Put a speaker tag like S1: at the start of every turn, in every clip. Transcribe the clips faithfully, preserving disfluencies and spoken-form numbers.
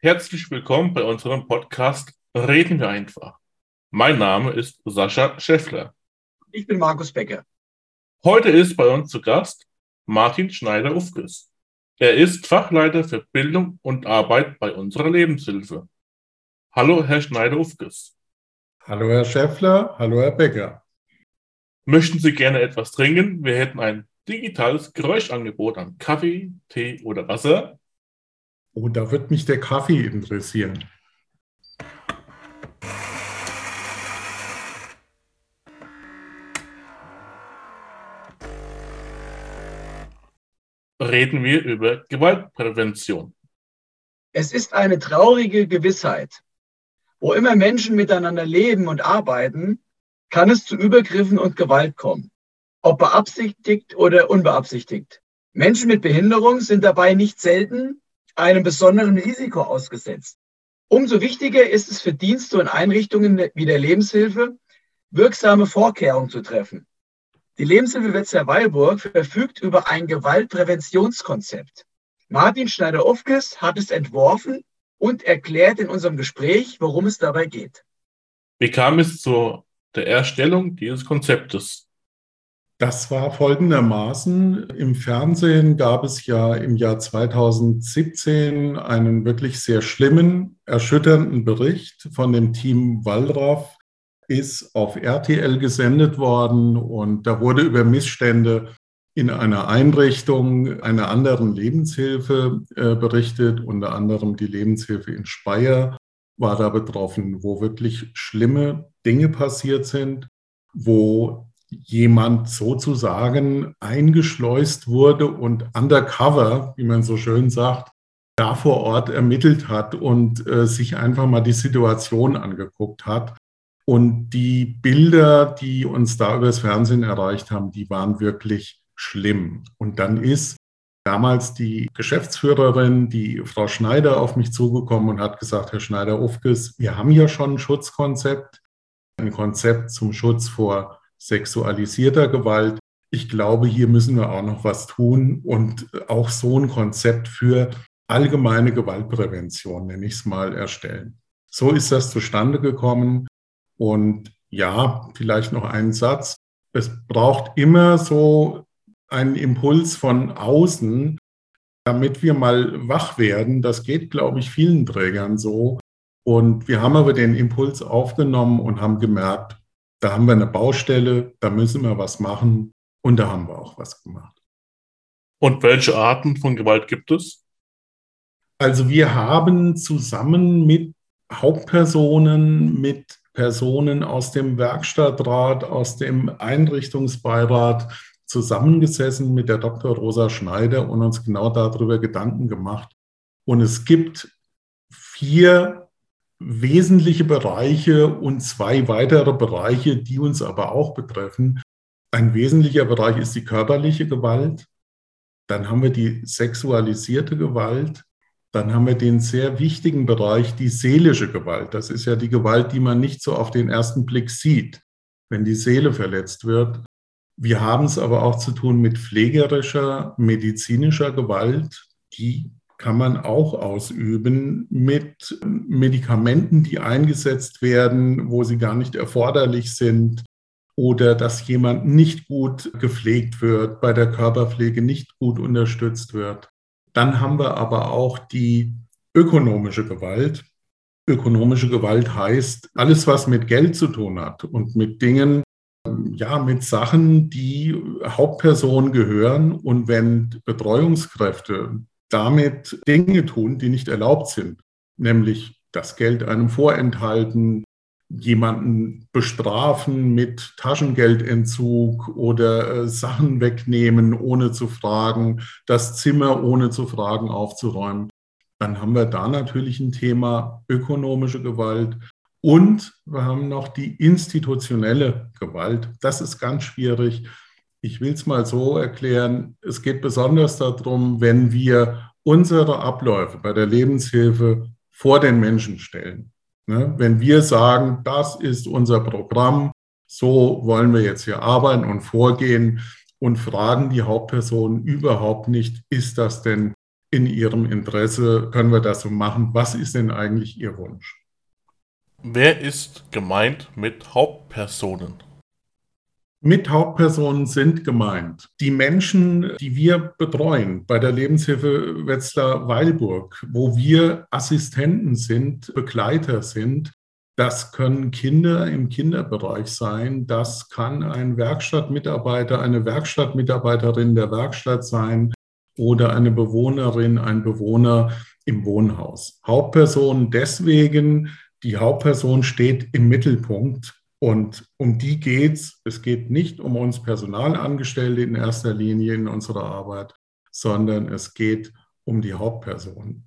S1: Herzlich willkommen bei unserem Podcast Reden wir einfach. Mein Name ist Sascha Schäffler.
S2: Ich bin Markus Becker.
S1: Heute ist bei uns zu Gast Martin Schneider-Ufkes. Er ist Fachleiter für Bildung und Arbeit bei unserer Lebenshilfe. Hallo, Herr Schneider-Ufkes.
S3: Hallo, Herr Schäffler. Hallo, Herr Becker.
S1: Möchten Sie gerne etwas trinken? Wir hätten ein digitales Geräuschangebot an Kaffee, Tee oder Wasser.
S3: Oh, da wird mich der Kaffee interessieren.
S1: Reden wir über Gewaltprävention.
S2: Es ist eine traurige Gewissheit. Wo immer Menschen miteinander leben und arbeiten, kann es zu Übergriffen und Gewalt kommen, ob beabsichtigt oder unbeabsichtigt. Menschen mit Behinderung sind dabei nicht selten einem besonderen Risiko ausgesetzt. Umso wichtiger ist es für Dienste und Einrichtungen wie der Lebenshilfe, wirksame Vorkehrungen zu treffen. Die Lebenshilfe Wetzlar-Weilburg verfügt über ein Gewaltpräventionskonzept. Martin Schneider-Ufkes hat es entworfen und erklärt in unserem Gespräch, worum es dabei geht.
S1: Wie kam es zu der Erstellung dieses Konzeptes?
S3: Das war folgendermaßen: Im Fernsehen gab es ja im Jahr zweitausendsiebzehn einen wirklich sehr schlimmen, erschütternden Bericht von dem Team Wallraff, ist auf R T L gesendet worden und da wurde über Missstände in einer Einrichtung einer anderen Lebenshilfe äh, berichtet, unter anderem die Lebenshilfe in Speyer war da betroffen, wo wirklich schlimme Dinge passiert sind, wo jemand sozusagen eingeschleust wurde und undercover, wie man so schön sagt, da vor Ort ermittelt hat und äh, sich einfach mal die Situation angeguckt hat. Und die Bilder, die uns da übers Fernsehen erreicht haben, die waren wirklich schlimm. Und dann ist damals die Geschäftsführerin, die Frau Schneider, auf mich zugekommen und hat gesagt: Herr Schneider-Ufkes, wir haben ja schon ein Schutzkonzept, ein Konzept zum Schutz vor sexualisierter Gewalt. Ich glaube, hier müssen wir auch noch was tun und auch so ein Konzept für allgemeine Gewaltprävention, nenne ich es mal, erstellen. So ist das zustande gekommen. Und ja, vielleicht noch einen Satz. Es braucht immer so einen Impuls von außen, damit wir mal wach werden. Das geht, glaube ich, vielen Trägern so. Und wir haben aber den Impuls aufgenommen und haben gemerkt, da haben wir eine Baustelle, da müssen wir was machen und da haben wir auch was gemacht.
S1: Und welche Arten von Gewalt gibt es?
S3: Also wir haben zusammen mit Hauptpersonen, mit Personen aus dem Werkstattrat, aus dem Einrichtungsbeirat zusammengesessen mit der Doktor Rosa Schneider und uns genau darüber Gedanken gemacht. Und es gibt vier wesentliche Bereiche und zwei weitere Bereiche, die uns aber auch betreffen. Ein wesentlicher Bereich ist die körperliche Gewalt. Dann haben wir die sexualisierte Gewalt. Dann haben wir den sehr wichtigen Bereich, die seelische Gewalt. Das ist ja die Gewalt, die man nicht so auf den ersten Blick sieht, wenn die Seele verletzt wird. Wir haben es aber auch zu tun mit pflegerischer, medizinischer Gewalt. Die kann man auch ausüben mit Medikamenten, die eingesetzt werden, wo sie gar nicht erforderlich sind, oder dass jemand nicht gut gepflegt wird, bei der Körperpflege nicht gut unterstützt wird. Dann haben wir aber auch die ökonomische Gewalt. Ökonomische Gewalt heißt alles, was mit Geld zu tun hat und mit Dingen, ja, mit Sachen, die Hauptpersonen gehören. Und wenn Betreuungskräfte damit Dinge tun, die nicht erlaubt sind, nämlich das Geld einem vorenthalten, jemanden bestrafen mit Taschengeldentzug oder äh, Sachen wegnehmen, ohne zu fragen, das Zimmer ohne zu fragen aufzuräumen, dann haben wir da natürlich ein Thema ökonomische Gewalt. Und wir haben noch die institutionelle Gewalt. Das ist ganz schwierig. Ich will es mal so erklären, es geht besonders darum, wenn wir unsere Abläufe bei der Lebenshilfe vor den Menschen stellen. Ne? Wenn wir sagen, das ist unser Programm, so wollen wir jetzt hier arbeiten und vorgehen und fragen die Hauptpersonen überhaupt nicht, ist das denn in Ihrem Interesse können wir das so machen. Was ist denn eigentlich Ihr Wunsch?
S1: Wer ist gemeint mit Hauptpersonen?
S3: Mit Hauptpersonen sind gemeint die Menschen, die wir betreuen bei der Lebenshilfe Wetzlar-Weilburg, wo wir Assistenten sind, Begleiter sind. Das können Kinder im Kinderbereich sein. Das kann ein Werkstattmitarbeiter, eine Werkstattmitarbeiterin der Werkstatt sein oder eine Bewohnerin, ein Bewohner im Wohnhaus. Hauptpersonen deswegen, die Hauptperson steht im Mittelpunkt. Und um die geht's. Es geht nicht um uns Personalangestellte in erster Linie in unserer Arbeit, sondern es geht um die Hauptperson.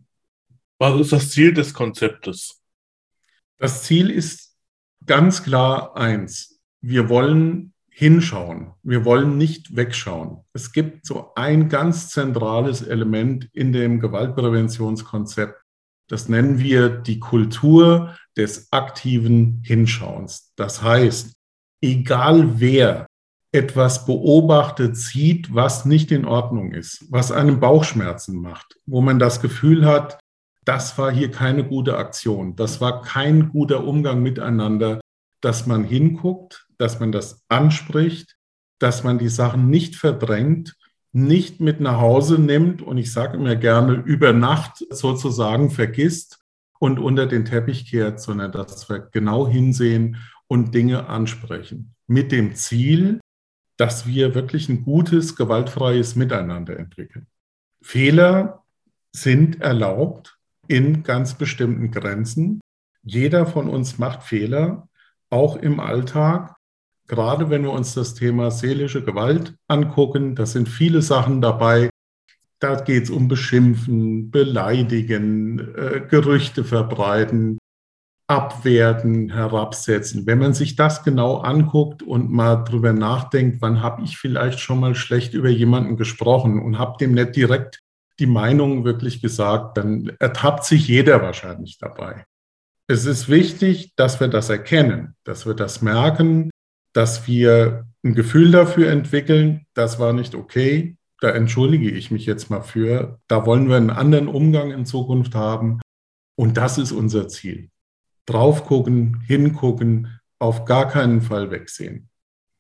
S1: Was ist das Ziel des Konzeptes?
S3: Das Ziel ist ganz klar eins. Wir wollen hinschauen. Wir wollen nicht wegschauen. Es gibt so ein ganz zentrales Element in dem Gewaltpräventionskonzept. Das nennen wir die Kultur des aktiven Hinschauens. Das heißt, egal wer etwas beobachtet, sieht, was nicht in Ordnung ist, was einem Bauchschmerzen macht, wo man das Gefühl hat, das war hier keine gute Aktion, das war kein guter Umgang miteinander, dass man hinguckt, dass man das anspricht, dass man die Sachen nicht verdrängt, nicht mit nach Hause nimmt und ich sage immer gerne über Nacht sozusagen vergisst und unter den Teppich kehrt, sondern dass wir genau hinsehen und Dinge ansprechen. Mit dem Ziel, dass wir wirklich ein gutes, gewaltfreies Miteinander entwickeln. Fehler sind erlaubt in ganz bestimmten Grenzen. Jeder von uns macht Fehler, auch im Alltag. Gerade wenn wir uns das Thema seelische Gewalt angucken, da sind viele Sachen dabei. Da geht es um Beschimpfen, Beleidigen, äh, Gerüchte verbreiten, abwerten, herabsetzen. Wenn man sich das genau anguckt und mal drüber nachdenkt, wann habe ich vielleicht schon mal schlecht über jemanden gesprochen und habe dem nicht direkt die Meinung wirklich gesagt, dann ertappt sich jeder wahrscheinlich dabei. Es ist wichtig, dass wir das erkennen, dass wir das merken, dass wir ein Gefühl dafür entwickeln, das war nicht okay, da entschuldige ich mich jetzt mal für, da wollen wir einen anderen Umgang in Zukunft haben und das ist unser Ziel. Drauf gucken, hingucken, auf gar keinen Fall wegsehen.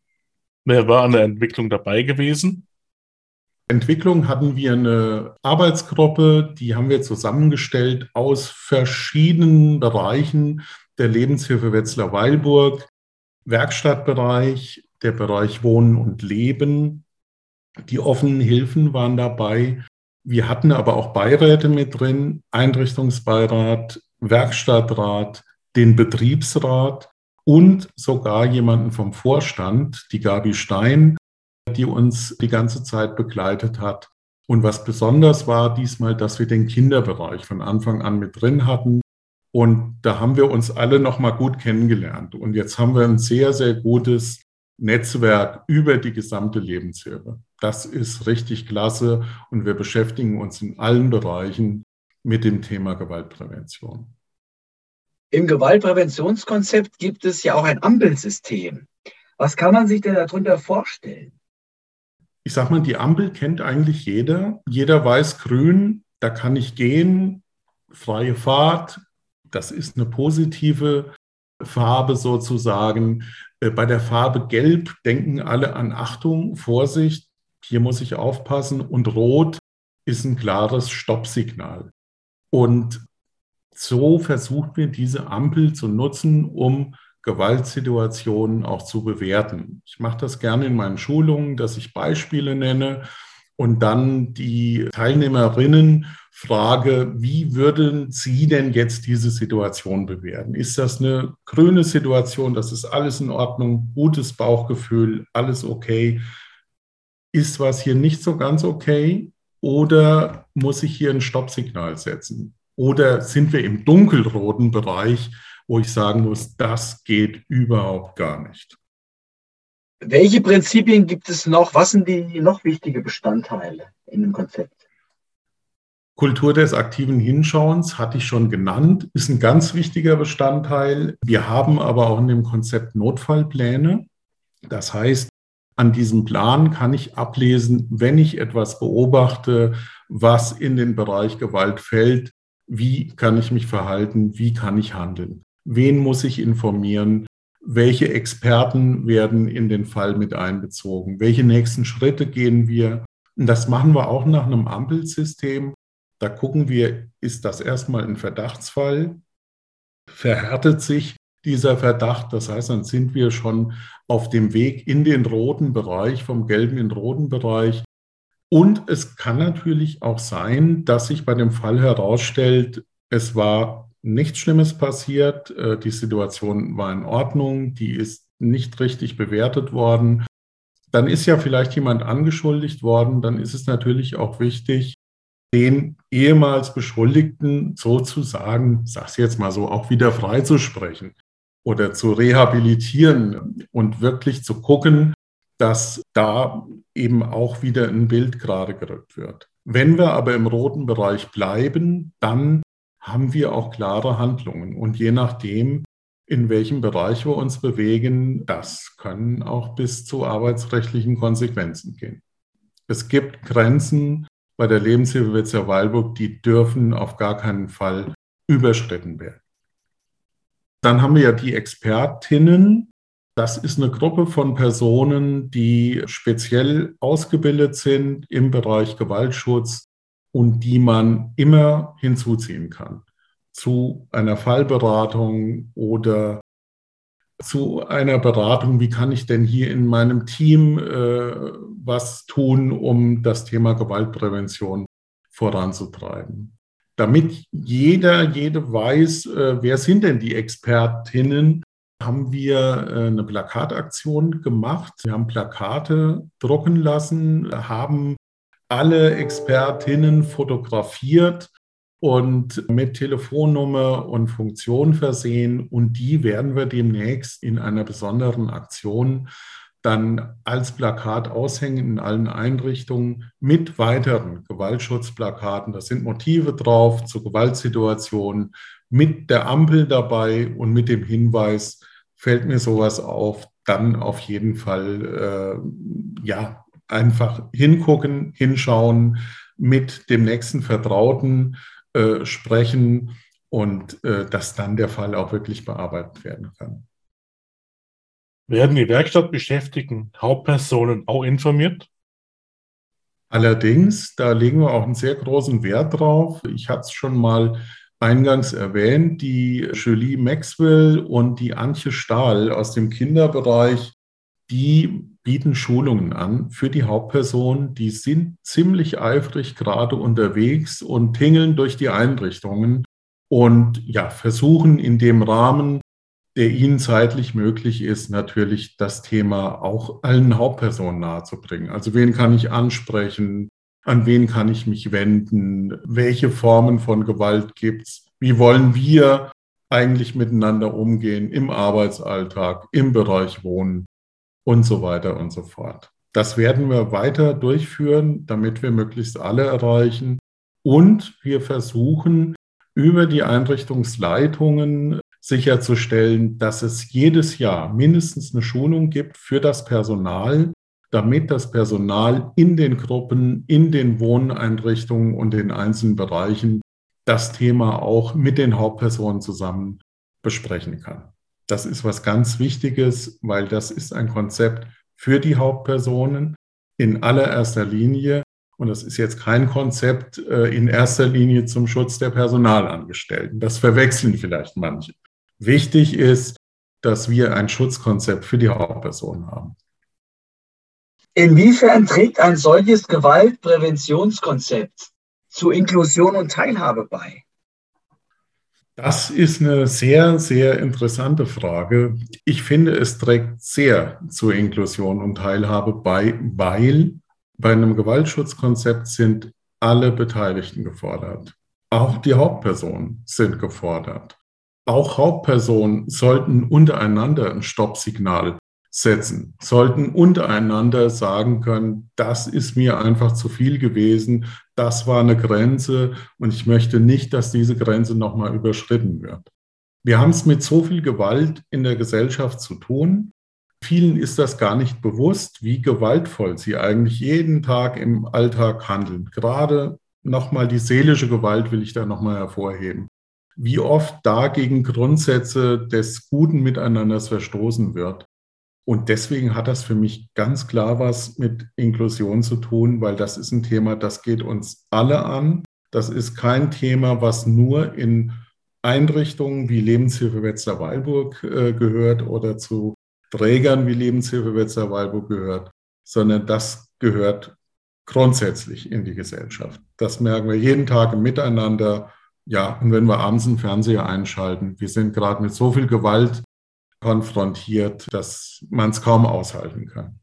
S1: Wer war an der Entwicklung dabei gewesen?
S3: Entwicklung hatten wir eine Arbeitsgruppe, die haben wir zusammengestellt aus verschiedenen Bereichen der Lebenshilfe Wetzlar-Weilburg, Werkstattbereich, der Bereich Wohnen und Leben. Die offenen Hilfen waren dabei. Wir hatten aber auch Beiräte mit drin, Einrichtungsbeirat, Werkstattrat, den Betriebsrat und sogar jemanden vom Vorstand, die Gabi Stein, die uns die ganze Zeit begleitet hat. Und was besonders war diesmal, dass wir den Kinderbereich von Anfang an mit drin hatten. Und da haben wir uns alle noch mal gut kennengelernt. Und jetzt haben wir ein sehr, sehr gutes Netzwerk über die gesamte Lebenshilfe. Das ist richtig klasse und wir beschäftigen uns in allen Bereichen mit dem Thema Gewaltprävention.
S2: Im Gewaltpräventionskonzept gibt es ja auch ein Ampelsystem. Was kann man sich denn darunter vorstellen?
S3: Ich sag mal, die Ampel kennt eigentlich jeder. Jeder weiß, grün, da kann ich gehen, freie Fahrt. Das ist eine positive Farbe sozusagen. Bei der Farbe Gelb denken alle an Achtung, Vorsicht, hier muss ich aufpassen. Und Rot ist ein klares Stoppsignal. Und so versuchen wir diese Ampel zu nutzen, um Gewaltsituationen auch zu bewerten. Ich mache das gerne in meinen Schulungen, dass ich Beispiele nenne und dann die Teilnehmerinnen frage, wie würden Sie denn jetzt diese Situation bewerten? Ist das eine grüne Situation, das ist alles in Ordnung, gutes Bauchgefühl, alles okay? Ist was hier nicht so ganz okay oder muss ich hier ein Stoppsignal setzen? Oder sind wir im dunkelroten Bereich, wo ich sagen muss, das geht überhaupt gar nicht?
S2: Welche Prinzipien gibt es noch? Was sind die noch wichtigen Bestandteile in dem Konzept?
S3: Kultur des aktiven Hinschauens hatte ich schon genannt, ist ein ganz wichtiger Bestandteil. Wir haben aber auch in dem Konzept Notfallpläne. Das heißt, An diesem Plan kann ich ablesen, wenn ich etwas beobachte, was in den Bereich Gewalt fällt, wie kann ich mich verhalten, wie kann ich handeln, wen muss ich informieren, welche Experten werden in den Fall mit einbezogen, welche nächsten Schritte gehen wir. Und das machen wir auch nach einem Ampelsystem. Da gucken wir, ist das erstmal ein Verdachtsfall, verhärtet sich dieser Verdacht, das heißt, dann sind wir schon auf dem Weg in den roten Bereich, vom gelben in den roten Bereich. Und es kann natürlich auch sein, dass sich bei dem Fall herausstellt, es war nichts Schlimmes passiert, die Situation war in Ordnung, die ist nicht richtig bewertet worden. Dann ist ja vielleicht jemand angeschuldigt worden, dann ist es natürlich auch wichtig, den ehemals Beschuldigten sozusagen, ich sage es jetzt mal so, auch wieder freizusprechen oder zu rehabilitieren und wirklich zu gucken, dass da eben auch wieder ein Bild gerade gerückt wird. Wenn wir aber im roten Bereich bleiben, dann haben wir auch klare Handlungen. Und je nachdem, in welchem Bereich wir uns bewegen, das können auch bis zu arbeitsrechtlichen Konsequenzen gehen. Es gibt Grenzen bei der Lebenshilfe Wetzlar-Weilburg, die dürfen auf gar keinen Fall überschritten werden. Dann haben wir ja die Expertinnen. Das ist eine Gruppe von Personen, die speziell ausgebildet sind im Bereich Gewaltschutz und die man immer hinzuziehen kann zu einer Fallberatung oder zu einer Beratung, wie kann ich denn hier in meinem Team äh, was tun, um das Thema Gewaltprävention voranzutreiben. Damit jeder, jede weiß, äh, wer sind denn die Expertinnen, haben wir äh, eine Plakataktion gemacht. Wir haben Plakate drucken lassen, haben alle Expertinnen fotografiert und mit Telefonnummer und Funktion versehen. Und die werden wir demnächst in einer besonderen Aktion dann als Plakat aushängen in allen Einrichtungen mit weiteren Gewaltschutzplakaten. Da sind Motive drauf zu Gewaltsituationen, mit der Ampel dabei und mit dem Hinweis, fällt mir sowas auf, dann auf jeden Fall äh, ja, einfach hingucken, hinschauen, mit dem nächsten Vertrauten äh, sprechen und äh, dass dann der Fall auch wirklich bearbeitet werden kann.
S1: Werden die Werkstattbeschäftigten Hauptpersonen auch informiert?
S3: Allerdings, da legen wir auch einen sehr großen Wert drauf. Ich hatte es schon mal eingangs erwähnt, die Julie Maxwell und die Antje Stahl aus dem Kinderbereich, die bieten Schulungen an für die Hauptpersonen. Die sind ziemlich eifrig gerade unterwegs und tingeln durch die Einrichtungen und ja, versuchen in dem Rahmen, der ihnen zeitlich möglich ist, natürlich das Thema auch allen Hauptpersonen nahezubringen. Also wen kann ich ansprechen? An wen kann ich mich wenden? Welche Formen von Gewalt gibt es? Wie wollen wir eigentlich miteinander umgehen im Arbeitsalltag, im Bereich Wohnen und so weiter und so fort? Das werden wir weiter durchführen, damit wir möglichst alle erreichen. Und wir versuchen über die Einrichtungsleitungen sicherzustellen, dass es jedes Jahr mindestens eine Schulung gibt für das Personal, damit das Personal in den Gruppen, in den Wohneinrichtungen und den einzelnen Bereichen das Thema auch mit den Hauptpersonen zusammen besprechen kann. Das ist was ganz Wichtiges, weil das ist ein Konzept für die Hauptpersonen in allererster Linie. Und das ist jetzt kein Konzept in erster Linie zum Schutz der Personalangestellten. Das verwechseln vielleicht manche. Wichtig ist, dass wir ein Schutzkonzept für die Hauptpersonen haben.
S2: Inwiefern trägt ein solches Gewaltpräventionskonzept zu Inklusion und Teilhabe bei?
S3: Das ist eine sehr, sehr interessante Frage. Ich finde, es trägt sehr zur Inklusion und Teilhabe bei, weil bei einem Gewaltschutzkonzept sind alle Beteiligten gefordert. Auch die Hauptpersonen sind gefordert. Auch Hauptpersonen sollten untereinander ein Stoppsignal setzen, sollten untereinander sagen können, das ist mir einfach zu viel gewesen, das war eine Grenze und ich möchte nicht, dass diese Grenze nochmal überschritten wird. Wir haben es mit so viel Gewalt in der Gesellschaft zu tun, Vielen ist das gar nicht bewusst, wie gewaltvoll sie eigentlich jeden Tag im Alltag handeln. Gerade nochmal die seelische Gewalt will ich da nochmal hervorheben. Wie oft da gegen Grundsätze des guten Miteinanders verstoßen wird. Und deswegen hat das für mich ganz klar was mit Inklusion zu tun, weil das ist ein Thema, das geht uns alle an. Das ist kein Thema, was nur in Einrichtungen wie Lebenshilfe Wetzlar-Weilburg äh, gehört oder zu Trägern wie Lebenshilfe Wetzlar-Weilburg gehört, sondern das gehört grundsätzlich in die Gesellschaft. Das merken wir jeden Tag im Miteinander. Ja, und wenn wir abends den Fernseher einschalten, wir sind gerade mit so viel Gewalt konfrontiert, dass man es kaum aushalten kann.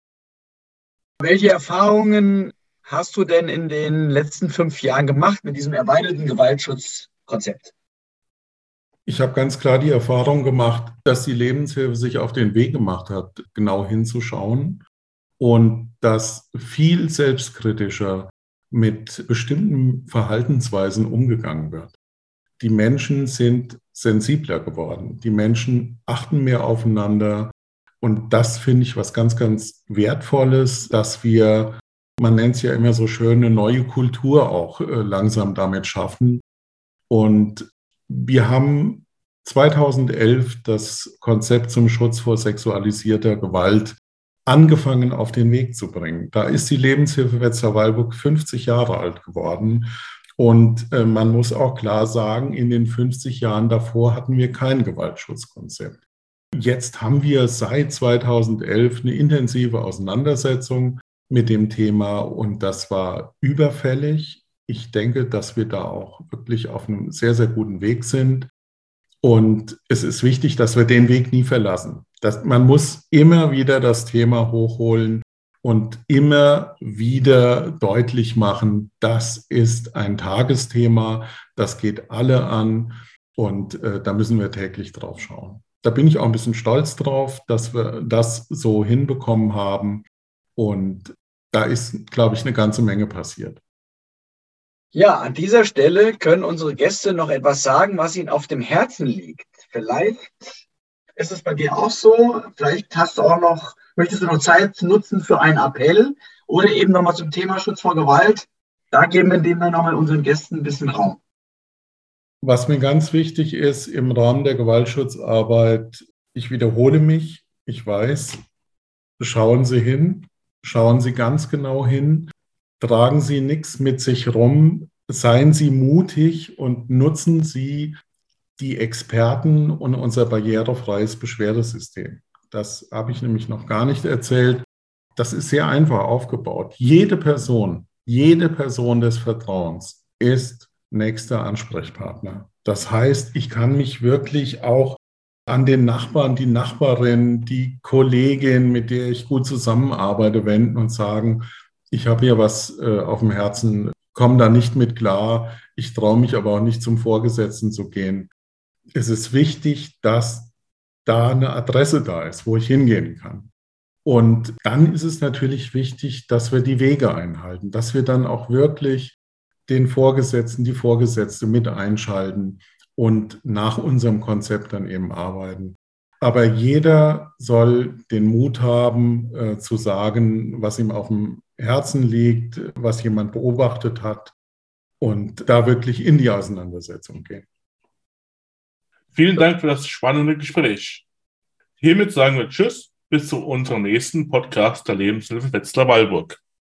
S2: Welche Erfahrungen hast du denn in den letzten fünf Jahren gemacht mit diesem erweiterten Gewaltschutzkonzept?
S3: Ich habe ganz klar die Erfahrung gemacht, dass die Lebenshilfe sich auf den Weg gemacht hat, genau hinzuschauen und dass viel selbstkritischer mit bestimmten Verhaltensweisen umgegangen wird. Die Menschen sind sensibler geworden. Die Menschen achten mehr aufeinander. Und das finde ich was ganz, ganz Wertvolles, dass wir, man nennt es ja immer so schön, eine neue Kultur auch äh, langsam damit schaffen. Und wir haben zweitausendelf das Konzept zum Schutz vor sexualisierter Gewalt angefangen auf den Weg zu bringen. Da ist die Lebenshilfe Wetzlar-Weilburg fünfzig Jahre alt geworden. Und äh, man muss auch klar sagen, in den fünfzig Jahren davor hatten wir kein Gewaltschutzkonzept. Jetzt haben wir seit zweitausendelf eine intensive Auseinandersetzung mit dem Thema und das war überfällig. Ich denke, dass wir da auch wirklich auf einem sehr, sehr guten Weg sind. Und es ist wichtig, dass wir den Weg nie verlassen. Das, man muss immer wieder das Thema hochholen und immer wieder deutlich machen, das ist ein Tagesthema, das geht alle an und äh, da müssen wir täglich drauf schauen. Da bin ich auch ein bisschen stolz drauf, dass wir das so hinbekommen haben und da ist, glaube ich, eine ganze Menge passiert.
S2: Ja, an dieser Stelle können unsere Gäste noch etwas sagen, was ihnen auf dem Herzen liegt. Vielleicht ist es bei dir auch so, vielleicht hast du auch noch, möchtest du noch Zeit nutzen für einen Appell oder eben nochmal zum Thema Schutz vor Gewalt. Da geben wir dem dann nochmal unseren Gästen ein bisschen Raum.
S3: Was mir ganz wichtig ist im Rahmen der Gewaltschutzarbeit, ich wiederhole mich, ich weiß, schauen Sie hin, schauen Sie ganz genau hin. Tragen Sie nichts mit sich rum, seien Sie mutig und nutzen Sie die Experten und unser barrierefreies Beschwerdesystem. Das habe ich nämlich noch gar nicht erzählt. Das ist sehr einfach aufgebaut. Jede Person, jede Person des Vertrauens ist nächster Ansprechpartner. Das heißt, ich kann mich wirklich auch an den Nachbarn, die Nachbarin, die Kollegin, mit der ich gut zusammenarbeite, wenden und sagen, ich habe hier was äh, auf dem Herzen, komme da nicht mit klar, ich traue mich aber auch nicht zum Vorgesetzten zu gehen. Es ist wichtig, dass da eine Adresse da ist, wo ich hingehen kann. Und dann ist es natürlich wichtig, dass wir die Wege einhalten, dass wir dann auch wirklich den Vorgesetzten, die Vorgesetzte mit einschalten und nach unserem Konzept dann eben arbeiten. Aber jeder soll den Mut haben, äh, zu sagen, was ihm auf dem Herzen liegt, was jemand beobachtet hat und da wirklich in die Auseinandersetzung gehen.
S1: Vielen Dank für das spannende Gespräch. Hiermit sagen wir Tschüss, bis zu unserem nächsten Podcast der Lebenshilfe Wetzlar-Weilburg.